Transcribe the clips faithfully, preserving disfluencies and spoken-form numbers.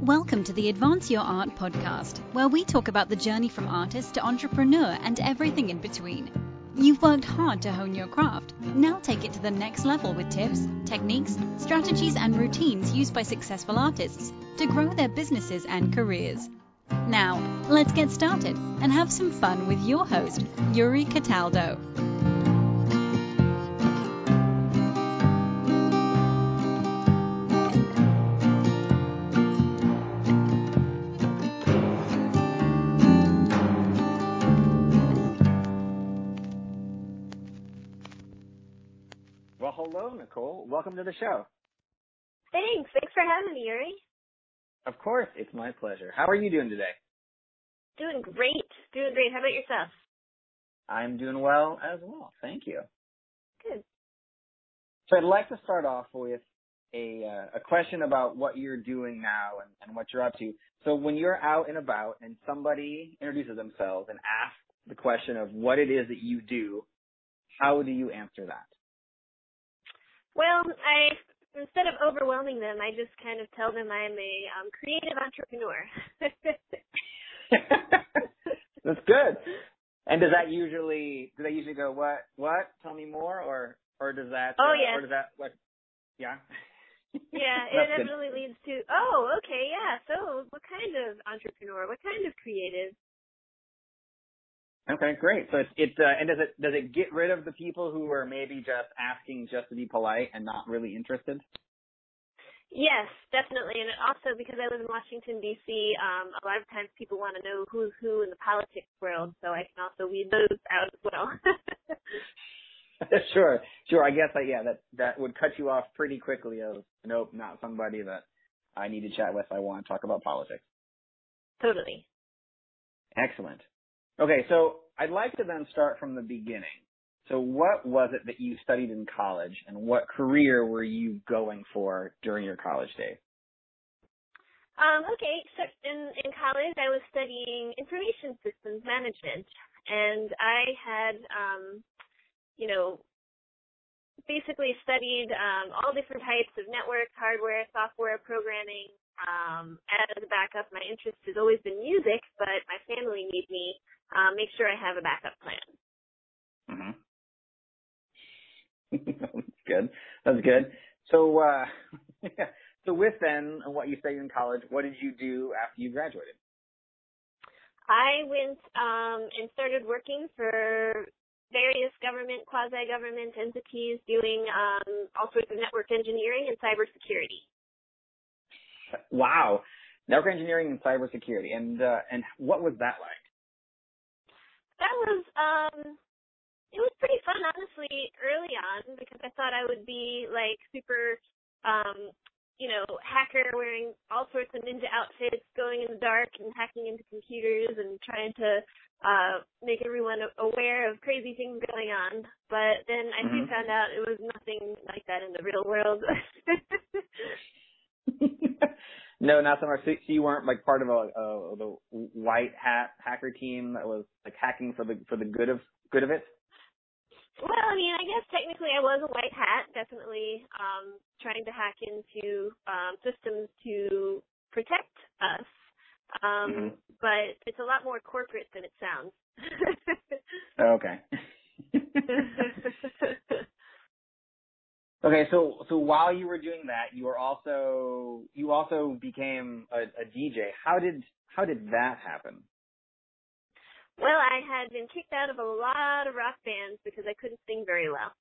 Welcome to the Advance Your Art podcast, where we talk about the journey from artist to entrepreneur and everything in between. You've worked hard to hone your craft. Now take it to the next level with tips, techniques, strategies, and routines used by successful artists to grow their businesses and careers. Now, let's get started and have some fun with your host, Yuri Cataldo. Well, hello, Nicole. Welcome to the show. Thanks. Thanks for having me, Yuri. Of course. It's my pleasure. How are you doing today? Doing great. Doing great. How about yourself? I'm doing well as well. Thank you. Good. So I'd like to start off with a uh, a question about what you're doing now and, and what you're up to. So when you're out and about and somebody introduces themselves and asks the question of what it is that you do, how do you answer that? Well, I instead of overwhelming them, I just kind of tell them I'm a um, creative entrepreneur. That's good. And does that usually do they usually go what what? Tell me more, or or does that oh uh, yeah or does that what? Yeah. Yeah, it definitely leads to oh okay yeah. So what kind of entrepreneur? What kind of creative? Okay, great. So it's it uh, and does it does it get rid of the people who are maybe just asking just to be polite and not really interested? Yes, definitely. And also because I live in Washington D C, um, a lot of times people want to know who's who in the politics world, so I can also weed those out as well. Sure, sure. I guess that yeah, that that would cut you off pretty quickly. Of nope, not somebody that I need to chat with. I want to talk about politics. Totally. Excellent. Okay, so I'd like to then start from the beginning. So what was it that you studied in college, and what career were you going for during your college days? Um, okay, so in, in college I was studying information systems management, and I had, um, you know, basically studied um, all different types of network, hardware, software, programming. Um, as a backup, my interest has always been music, but my family need me um, make sure I have a backup plan. Mm-hmm. That's good. That's good. So, uh, so with then what you studied in college, what did you do after you graduated? I went um, and started working for various government, quasi-government entities doing um, all sorts of network engineering and cybersecurity. Wow. Network engineering and cybersecurity. And, uh, and what was that like? That was, um, it was pretty fun, honestly, early on, because I thought I would be, like, super, um, you know, hacker wearing all sorts of ninja outfits, going in the dark and hacking into computers and trying to uh, make everyone aware of crazy things going on. But then I soon Mm-hmm. found out it was nothing like that in the real world. No, not so much. So you weren't like part of a, a the white hat hacker team that was like hacking for the for the good of good of it. Well, I mean, I guess technically I was a white hat, definitely um, trying to hack into um, systems to protect us. Um, Mm-hmm. but it's a lot more corporate than it sounds. Okay. Okay, so so while you were doing that, you were also you also became a, a D J. How did how did that happen? Well, I had been kicked out of a lot of rock bands because I couldn't sing very well.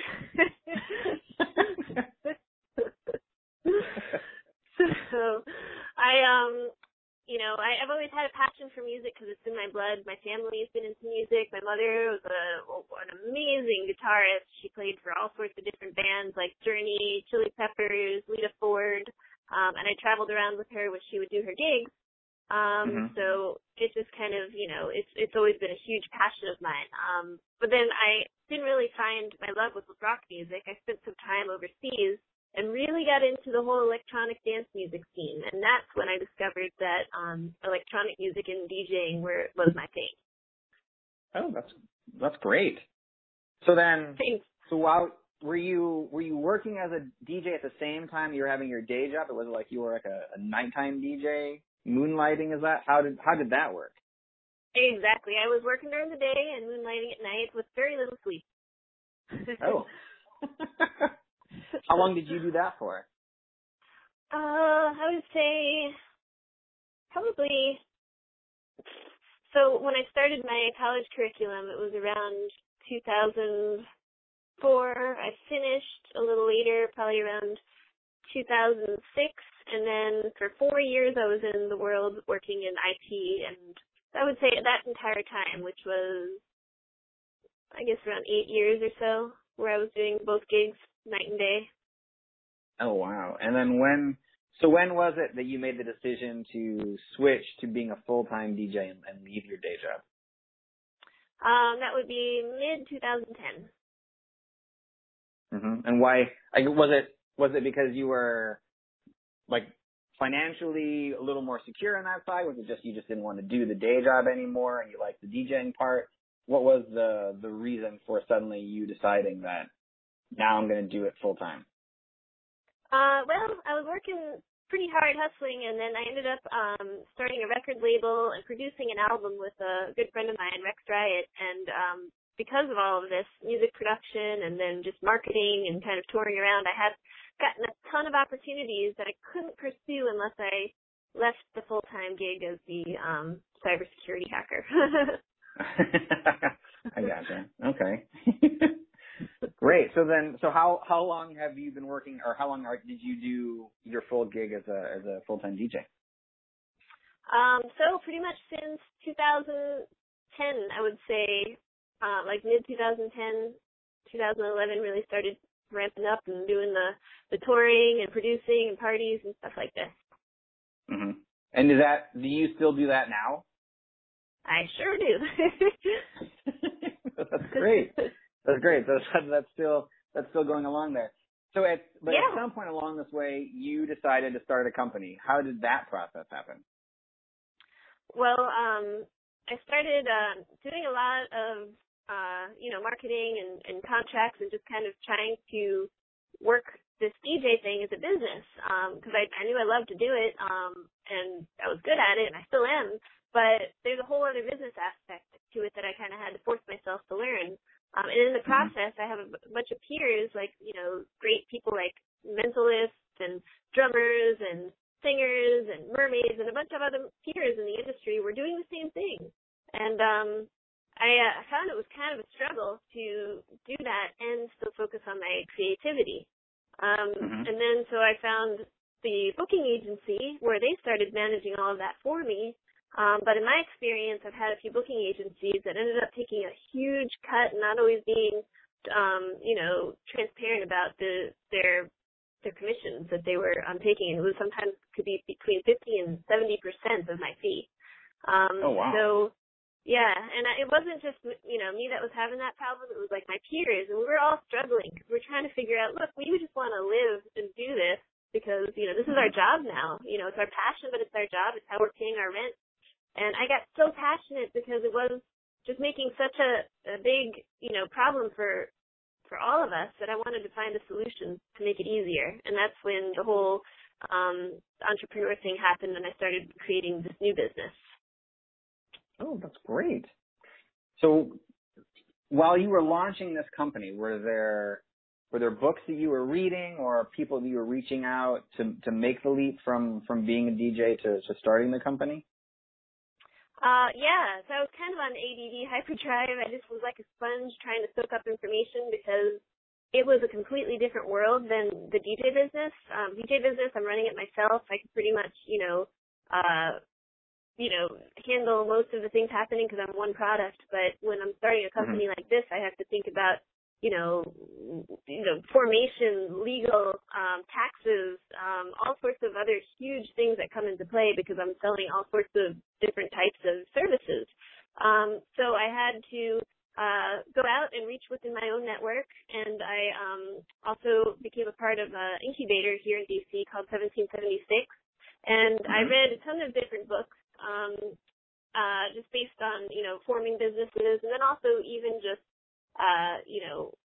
So I um you know, I, I've always had a passion for music because it's in my blood. My family has been into music. My mother was a, an amazing guitarist. She played for all sorts of different bands like Journey, Chili Peppers, Lita Ford, um, and I traveled around with her when she would do her gigs. Um, Mm-hmm. so it just kind of, you know, it's it's always been a huge passion of mine. Um, but then I didn't really find my love with rock music. I spent some time overseas and really got into the whole electronic dance music scene. And that's when I discovered that um, electronic music and DJing were was my thing. Oh, that's that's great. So then, Thanks. so while were you were you working as a D J at the same time you were having your day job? It was like you were like a, a nighttime D J, moonlighting. Is that how did how did that work? Exactly. I was working during the day and moonlighting at night with very little sleep. Oh. How long did you do that for? Uh, I would say probably. So when I started my college curriculum, it was around two thousand four. I finished a little later, probably around two thousand six. And then for four years, I was in the world working in I T. And I would say that entire time, which was, I guess, around eight years or so, where I was doing both gigs, night and day. Oh, wow. And then when, so when was it that you made the decision to switch to being a full-time D J and, and leave your day job? Um, that would be mid twenty ten. Mm-hmm. And why, like, was it, was it because you were, like, financially a little more secure on that side? Was it just you just didn't want to do the day job anymore and you liked the DJing part? What was the, the reason for suddenly you deciding that now I'm going to do it full-time? Uh, well, I was working pretty hard hustling, and then I ended up um, starting a record label and producing an album with a good friend of mine, Rex Riot. And um, because of all of this music production and then just marketing and kind of touring around, I had gotten a ton of opportunities that I couldn't pursue unless I left the full-time gig as the um, cybersecurity hacker. I gotcha. Okay. Great. So then, so how how long have you been working, or how long are, did you do your full gig as a as a full time D J? Um, so pretty much since two thousand ten, I would say, uh, like mid twenty ten, twenty eleven, really started ramping up and doing the the touring and producing and parties and stuff like this. Mm-hmm. And is that, do you still do that now? I sure do. That's great. That's great. That's, that's still that's still going along there. So at but yeah. at some point along this way, you decided to start a company. How did that process happen? Well, um, I started uh, doing a lot of uh, you know marketing and, and contracts and just kind of trying to work this D J thing as a business because um, I, I knew I loved to do it um, and I was good at it and I still am. But there's a whole other business aspect to it that I kind of had to force myself to learn. Um, and in the process, I have a bunch of peers, like, you know, great people like mentalists and drummers and singers and mermaids and a bunch of other peers in the industry were doing the same thing. And um, I uh, found it was kind of a struggle to do that and still focus on my creativity. Um, mm-hmm. And then so I found the booking agency where they started managing all of that for me. Um, but in my experience, I've had a few booking agencies that ended up taking a huge cut and not always being, um, you know, transparent about the their their commissions that they were um, taking. It was sometimes could be between fifty and seventy percent of my fee. Um, oh wow! So yeah, and it wasn't just you know me that was having that problem. It was like my peers, and we were all struggling because we we're trying to figure out. Look, we just want to live and do this because you know this is our job now. You know, it's our passion, but it's our job. It's how we're paying our rent. And I got so passionate because it was just making such a, a big, you know, problem for for all of us that I wanted to find a solution to make it easier. And that's when the whole um, entrepreneur thing happened and I started creating this new business. Oh, that's great. So while you were launching this company, were there were there books that you were reading or people that you were reaching out to to make the leap from, from being a D J to, to starting the company? Uh, yeah, so I was kind of on A D D hyperdrive. I just was like a sponge trying to soak up information because it was a completely different world than the D J business. Um, D J business, I'm running it myself. I can pretty much, you know, uh, you know, handle most of the things happening because I'm one product. But when I'm starting a company mm-hmm. like this, I have to think about, you know, you know, formation, legal, um, taxes, um, all sorts of other huge things that come into play because I'm selling all sorts of different types of services. Um, so I had to uh, go out and reach within my own network, and I um, also became a part of an incubator here in D C called seventeen seventy-six, and mm-hmm. I read a ton of different books um, uh, just based on, you know, forming businesses, and then also even just Uh, you know,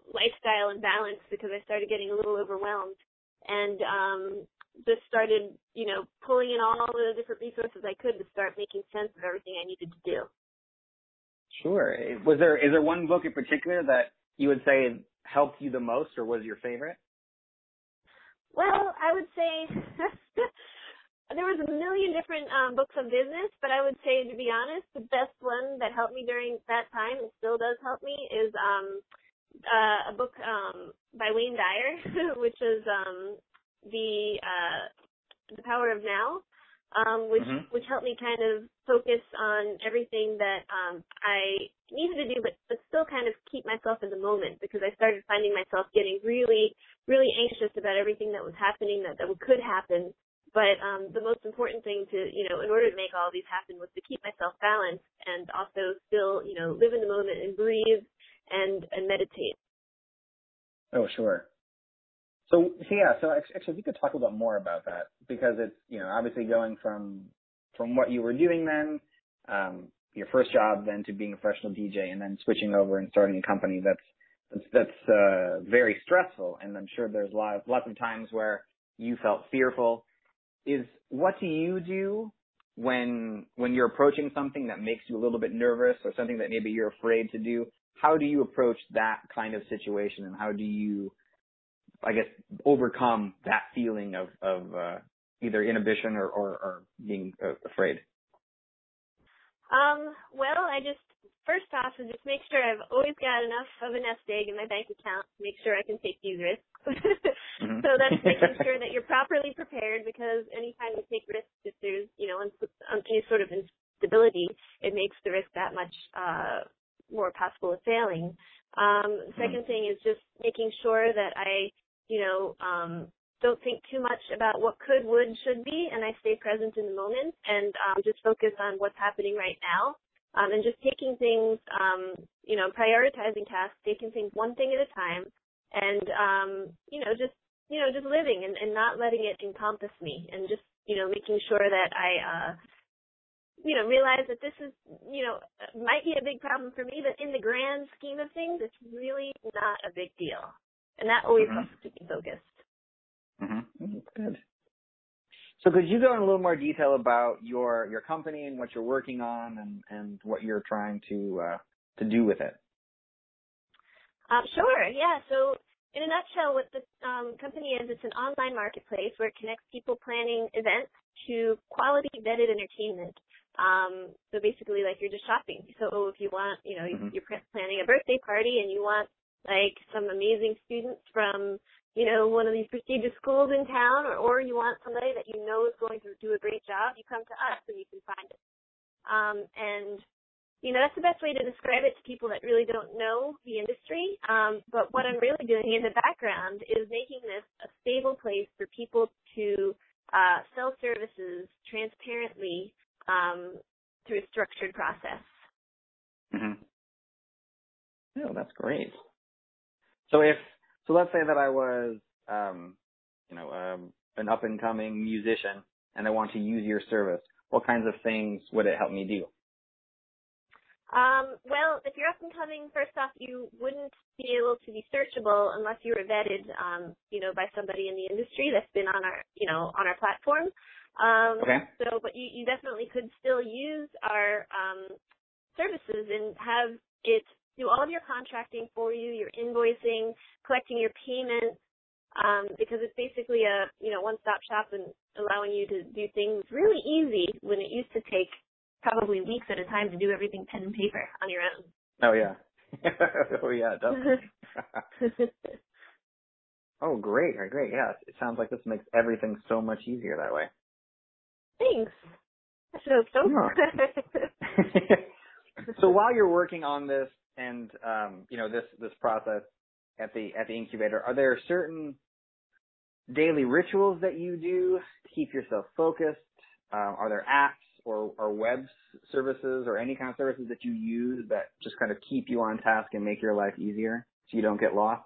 lifestyle and balance because I started getting a little overwhelmed and um, just started, you know, pulling in all the different resources I could to start making sense of everything I needed to do. Sure. Was there is there one book in particular that you would say helped you the most, or was your favorite? Well, I would say there was a million different um, books on business, but I would say, to be honest, the best one that helped me during that time and still does help me is um, uh, a book um, by Wayne Dyer, which is um, the uh, the Power of Now, um, which mm-hmm. which helped me kind of focus on everything that um, I needed to do, but, but still kind of keep myself in the moment, because I started finding myself getting really, really anxious about everything that was happening, that, that could happen. But um, the most important thing to, you know, in order to make all of these happen was to keep myself balanced and also still, you know, live in the moment and breathe and, and meditate. Oh, sure. So, so yeah, so actually, if you could talk a little bit more about that, because it's, you know, obviously going from from what you were doing then, um, your first job, then to being a professional D J, and then switching over and starting a company. That's that's, that's uh, very stressful, and I'm sure there's lots lots of times where you felt fearful. Is what do you do when when you're approaching something that makes you a little bit nervous, or something that maybe you're afraid to do? How do you approach that kind of situation, and how do you, I guess, overcome that feeling of, of uh, either inhibition or, or, or being uh, afraid? Um, well, I just, first off, is just make sure I've always got enough of a nest egg in my bank account to make sure I can take these risks. mm-hmm. So that's making sure that you're properly prepared, because anytime you take risks, if there's, you know, any sort of instability, it makes the risk that much uh, more possible of failing. Um, the second thing is just making sure that I, you know, um, don't think too much about what could, would, should be, and I stay present in the moment and um, just focus on what's happening right now, um, and just taking things, um, you know, prioritizing tasks, taking things one thing at a time, and, um, you know, just, you know, just living and, and not letting it encompass me, and just, you know, making sure that I, uh, you know, realize that this is, you know, might be a big problem for me, but in the grand scheme of things, it's really not a big deal. And that always mm-hmm. helps to be focused. Mm-hmm. That's good. So could you go in a little more detail about your your company and what you're working on, and, and what you're trying to uh, to do with it? Um, sure, yeah. So in a nutshell, what the um, company is, it's an online marketplace where it connects people planning events to quality vetted entertainment. Um, so basically, like, you're just shopping. So if you want, you know, Mm-hmm. you're planning a birthday party and you want, like, some amazing students from, you know, one of these prestigious schools in town, or, or you want somebody that you know is going to do a great job, you come to us and you can find it. Um, and, you know, that's the best way to describe it to people that really don't know the industry. Um, but what I'm really doing in the background is making this a stable place for people to uh, sell services transparently um, through a structured process. Mm-hmm. Oh, that's great. So if so, let's say that I was, um, you know, um, an up and coming musician, and I want to use your service. What kinds of things would it help me do? Um, well, if you're up and coming, first off, you wouldn't be able to be searchable unless you were vetted, um, you know, by somebody in the industry that's been on our, you know, on our platform. Um, Okay. So, but you, you definitely could still use our um, services and have it do all of your contracting for you, your invoicing, collecting your payments, um, because it's basically a, you know, one-stop shop and allowing you to do things really easy when it used to take probably weeks at a time to do everything pen and paper on your own. Oh yeah. oh yeah, definitely. Oh great, great. Yeah, it sounds like this makes everything so much easier that way. Thanks. I should hope so. Yeah. So while you're working on this and um, you know this this process at the at the incubator, are there certain daily rituals that you do to keep yourself focused? Uh, are there apps or, or web services or any kind of services that you use that just kind of keep you on task and make your life easier so you don't get lost?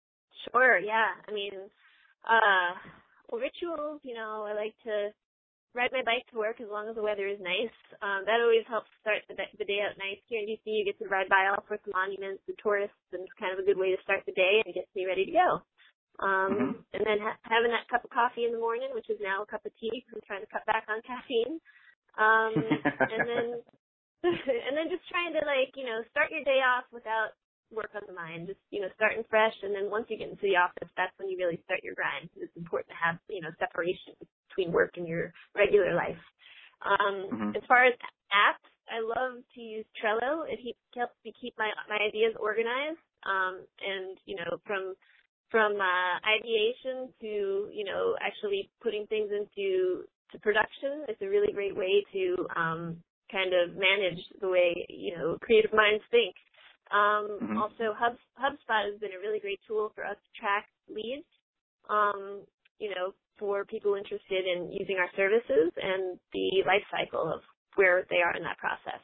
Sure, yeah. I mean, uh, well, rituals, you know, I like to ride my bike to work as long as the weather is nice. Um, that always helps start the, the day out nice. Here in D C, you get to ride by all sorts of monuments and tourists, and it's kind of a good way to start the day, and it gets me ready to go. Um, Mm-hmm. and then ha- having that cup of coffee in the morning, which is now a cup of tea because I'm trying to cut back on caffeine. Um, and then and then just trying to, like, you know, start your day off without work on the mind, just, you know, starting fresh. And then once you get into the office, that's when you really start your grind. It's important to have, you know, separation between work and your regular life. Um, Mm-hmm. as far as apps, I love to use Trello. It he- helps me keep my, my ideas organized. Um, and, you know, from, from, uh, ideation to, you know, actually putting things into, to production, it's a really great way to, um, kind of manage the way, you know, creative minds think. Um, Mm-hmm. Also, Hub, HubSpot has been a really great tool for us to track leads, um, you know, for people interested in using our services and the life cycle of where they are in that process.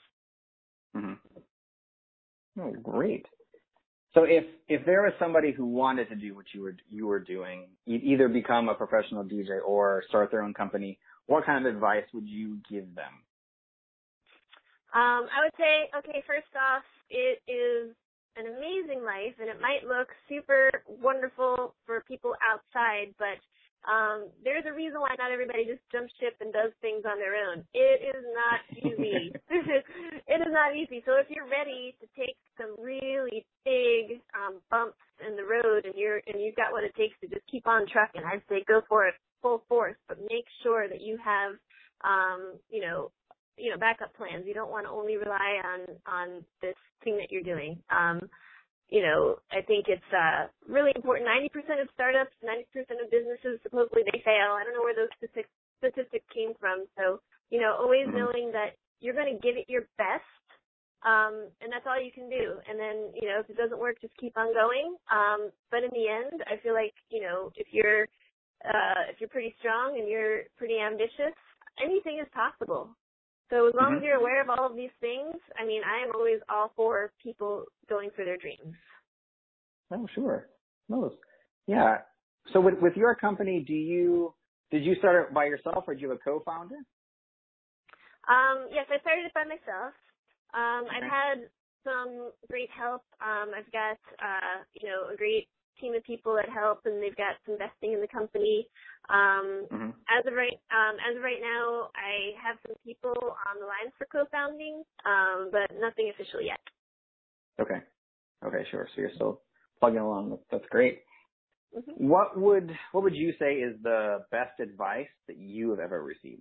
Mm-hmm. Oh, great. So if if there was somebody who wanted to do what you were you were doing, e- either become a professional D J or start their own company, what kind of advice would you give them? Um, I would say, okay, first off, it is an amazing life, and it might look super wonderful for people outside, but um, there's a reason why not everybody just jumps ship and does things on their own. It is not easy. It is not easy. So if you're ready to take some really big um, bumps in the road, and you're and you've got what it takes to just keep on trucking, I'd say go for it full force, but make sure that you have, um, you know, you know, backup plans. You don't want to only rely on, on this thing that you're doing. Um, you know, I think it's, uh, really important. ninety percent of startups, ninety percent of businesses, supposedly they fail. I don't know where those statistics, statistics came from. So, you know, always Mm-hmm. knowing that you're going to give it your best. Um, and that's all you can do. And then, you know, if it doesn't work, just keep on going. Um, but in the end, I feel like, you know, if you're, uh, if you're pretty strong and you're pretty ambitious, anything is possible. So as long as Mm-hmm. you're aware of all of these things, I mean, I am always all for people going for their dreams. Oh, sure. No. Yeah. So with with your company, do you did you start it by yourself, or do you have a co-founder? Um, yes, I started it by myself. Um, Okay. I've had some great help. Um, I've got, uh, you know, a great team of people that help, and they've got some investing in the company. Um, Mm-hmm. as of right, um, as of right now, I have some people on the line for co-founding, um, but nothing official yet. Okay. Okay, sure. So you're still plugging along. That's, that's great. Mm-hmm. What would what would you say is the best advice that you have ever received?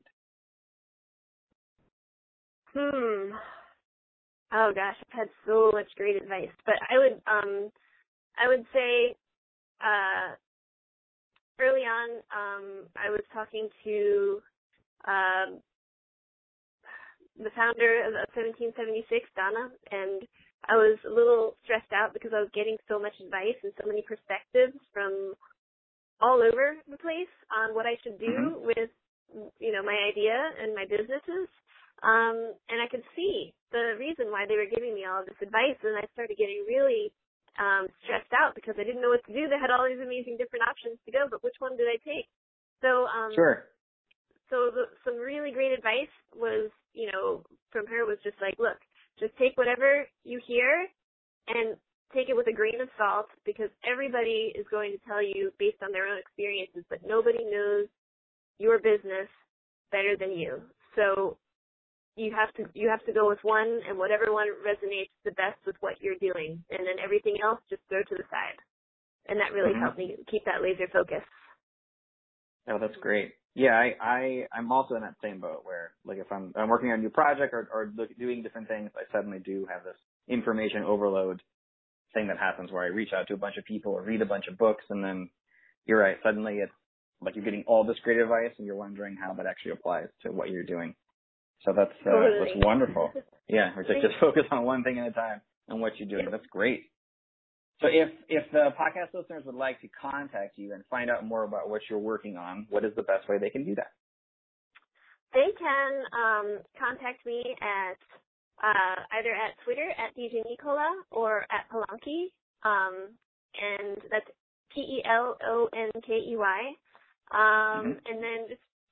Hmm. Oh gosh, I've had so much great advice, but I would, um, I would say, uh, early on, um, I was talking to, um, the founder of seventeen seventy-six, Donna, and I was a little stressed out because I was getting so much advice and so many perspectives from all over the place on what I should Mm-hmm. do with, you know, my idea and my businesses. Um, and I could see the reason why they were giving me all of this advice, and I started getting really um, stressed out because I didn't know what to do. They had all these amazing different options to go, but which one did I take? So, um, Sure. so the, some really great advice was, you know, from her was just like, look, just take whatever you hear and take it with a grain of salt, because everybody is going to tell you based on their own experiences, but nobody knows your business better than you. So you have to you have to go with one, and whatever one resonates the best with what you're doing, and then everything else just throw to the side. And that really Mm-hmm. helped me keep that laser focus. Oh, that's great. Yeah, I, I, I'm also in that same boat where, like, if I'm, I'm working on a new project or, or look, doing different things, I suddenly do have this information overload thing that happens where I reach out to a bunch of people or read a bunch of books, and then you're right, suddenly it's like you're getting all this great advice and you're wondering how that actually applies to what you're doing. So that's, uh, Totally. that's wonderful. Yeah, or just, just focus on one thing at a time and what you're doing. Yep. That's great. So if, if the podcast listeners would like to contact you and find out more about what you're working on, what is the best way they can do that? They can um, contact me at uh, either at Twitter at D J Nicola or at Pelonky, um, and that's P E L O N K E Y. Um, Mm-hmm. and then just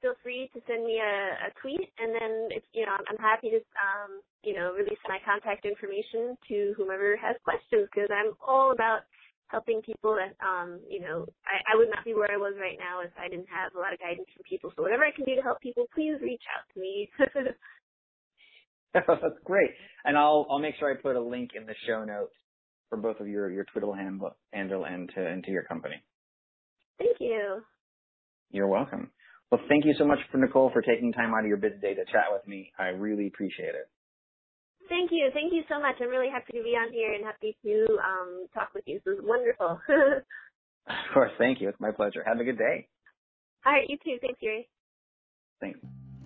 feel free to send me a, a tweet, and then if you know, I'm, I'm happy to um, you know, release my contact information to whomever has questions, because I'm all about helping people that um, you know, I, I would not be where I was right now if I didn't have a lot of guidance from people. So whatever I can do to help people, please reach out to me. That's great. And I'll I'll make sure I put a link in the show notes for both of your, your Twitter handle and to and to your company. Thank you. You're welcome. Well, thank you so much, for Nicole, for taking time out of your busy day to chat with me. I really appreciate it. Thank you. Thank you so much. I'm really happy to be on here and happy to um, talk with you. This is wonderful. Of course. Thank you. It's my pleasure. Have a good day. All right. You too. Thanks, Yuri. Thanks.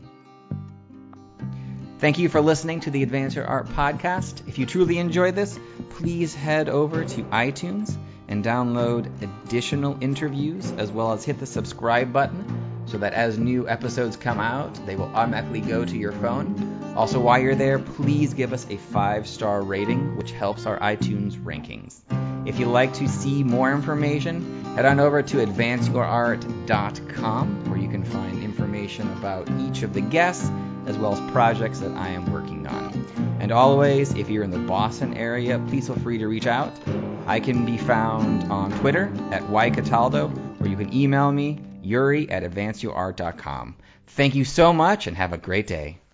Thank you for listening to the Advance Your Art podcast. If you truly enjoyed this, please head over to iTunes and download additional interviews, as well as hit the subscribe button so that as new episodes come out, they will automatically go to your phone. Also, while you're there, please give us a five-star rating, which helps our iTunes rankings. If you'd like to see more information, head on over to advance your art dot com, where you can find information about each of the guests, as well as projects that I am working on. And always, if you're in the Boston area, please feel free to reach out. I can be found on Twitter at Y Cataldo, or you can email me, Yuri at advance your art dot com. Thank you so much, and have a great day.